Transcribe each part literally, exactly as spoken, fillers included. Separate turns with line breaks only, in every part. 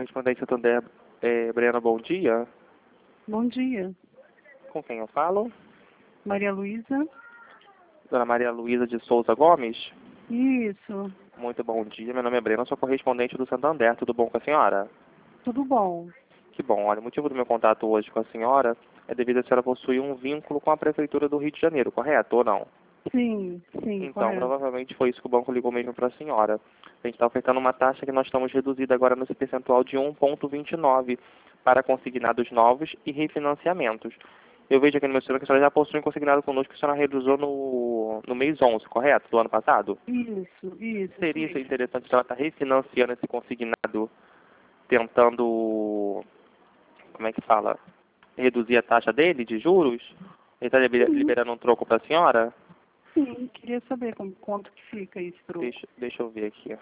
correspondente Santander, é, Brena, bom dia.
Bom dia.
Com quem eu falo?
Maria Luísa.
Dona Maria Luísa de Souza Gomes?
Isso.
Muito bom dia, meu nome é Brena, sou correspondente do Santander, tudo bom com a senhora?
Tudo bom.
Que bom, olha, o motivo do meu contato hoje com a senhora é devido a senhora possuir um vínculo com a Prefeitura do Rio de Janeiro, correto ou não?
Sim, sim,
Então,
correto.
provavelmente foi isso que o banco ligou mesmo para a senhora. A gente está ofertando uma taxa que nós estamos reduzida agora nesse percentual de um vírgula vinte e nove para consignados novos e refinanciamentos. Eu vejo aqui no meu celular que a senhora já possui um consignado conosco que a senhora reduziu no, no mês onze, correto? Do ano passado?
Isso, isso.
Seria
isso.
interessante se ela estar refinanciando esse consignado, tentando, como é que fala, reduzir a taxa dele de juros? Ele está
Sim,
liberando um troco para a senhora?
sim. Queria saber como, quanto que fica esse troco.
Deixa, deixa eu ver aqui.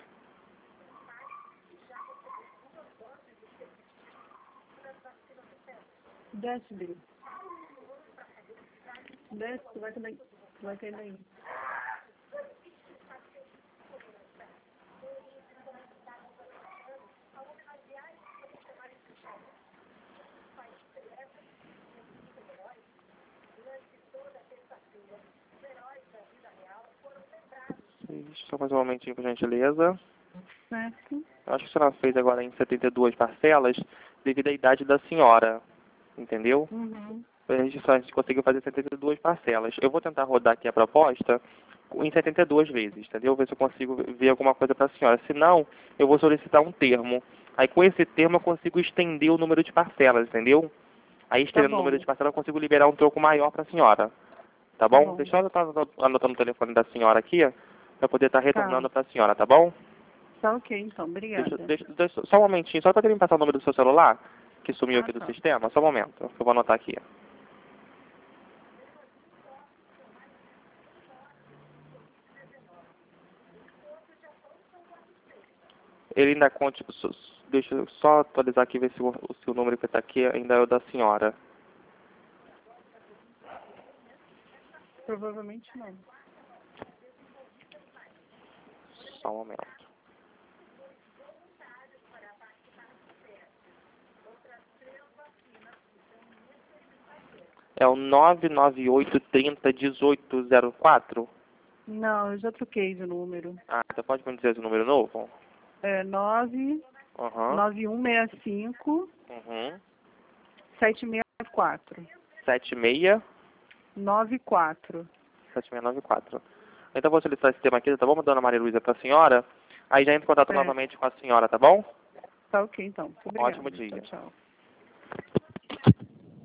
Desce, Bri. Desce, tu vai cair, tu vai cair daí.
Só mais um momentinho, por gentileza.
Certo.
Eu acho que a senhora fez agora em setenta e duas parcelas devido à idade da senhora, entendeu?
Uhum.
A gente só a gente conseguiu fazer setenta e duas parcelas. Eu vou tentar rodar aqui a proposta em setenta e duas vezes, entendeu? Ver se eu consigo ver alguma coisa para a senhora. Se não, eu vou solicitar um termo. Aí com esse termo eu consigo estender o número de parcelas, entendeu? Aí
Tá
estendendo o número
bom,
de parcelas eu consigo liberar um troco maior para a senhora. Tá
tá
bom?
bom.
Deixa eu estar anotando o telefone da senhora aqui, para poder estar
Tá.
retornando para a senhora, tá bom?
Tá ok, então.
Deixa,
Obrigada.
deixa, deixa, só um momentinho, só para me passar o número do seu celular, que sumiu
Ah,
aqui do
tá.
sistema. Só um momento, que eu vou anotar aqui. Ele ainda conte... Deixa eu só atualizar aqui, ver se o, se o número que está aqui ainda é o da senhora.
Provavelmente não.
Só um momento. É o nove nove oito trinta dezoito zero quatro?
Não, eu já troquei de número.
Ah, você pode me dizer esse número novo?
É nove
Aham.
nove um seis cinco
Uhum.
sete seis quatro.
sete seis...
Nove quatro.
sete seis nove quatro. Então vou solicitar esse tema aqui, tá bom, dona Maria Luísa, para a senhora? Aí já entra em contato
É,
novamente com a senhora, tá bom?
tá ok então. Muito
Ótimo
obrigada. Tchau,
dia.
tchau.